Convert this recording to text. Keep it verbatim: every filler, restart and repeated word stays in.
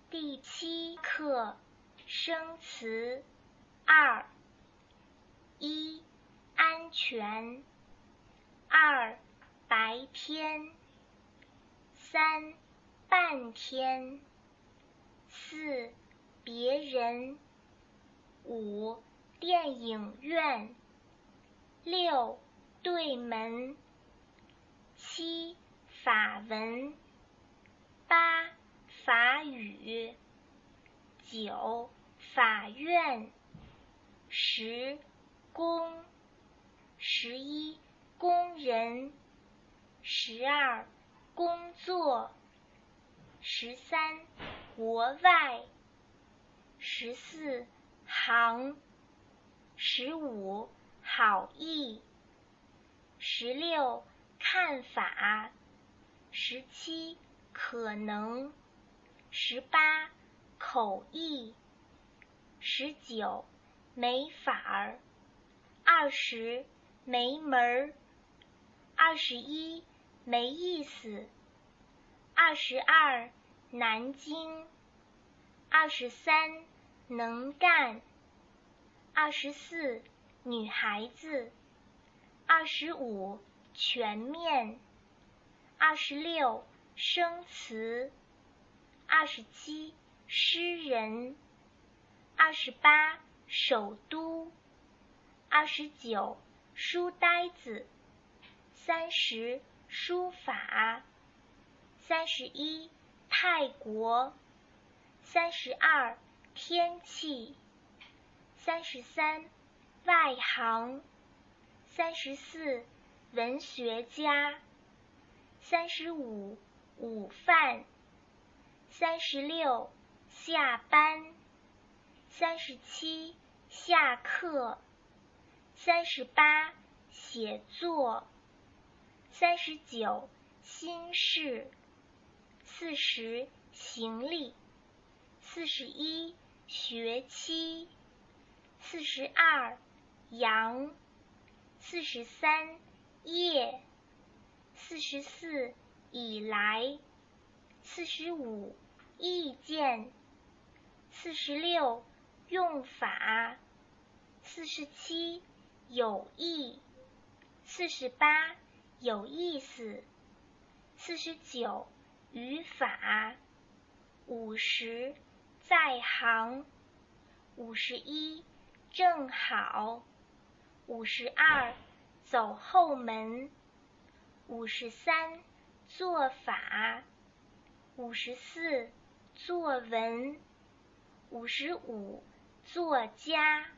第七课生词二：一、安全；二、白天；三、半天；四、别人；五、电影院；六、对门；七、法文；八、法语；九、法院；十、工；十一、工人；十二、工作；十三、国外；十四、行；十五、好意；十六、看法；十七、可能；十八、口译；十九、没法儿；二十、没门儿；二十一、没意思；二十二、南京；二十三、能干；二十四、女孩子；二十五、全面；二十六、生词；二十七、诗人；二十八、首都；二十九、书呆子；三十、书法；三十一、泰国；三十二、天气；三十三、外行；三十四、文学家；三十五、午饭；三十六、下班；三十七、下课；三十八、写作；三十九、心事；四十、行李；四十一、学期；四十二、羊；四十三、夜；四十四、以来；四十五、意见；四十六、用法；四十七、有意；四十八、有意思；四十九、语法；五十、在行；五十一、正好；五十二、走后门；五十三、做法；五十四、作文；五十五、作家。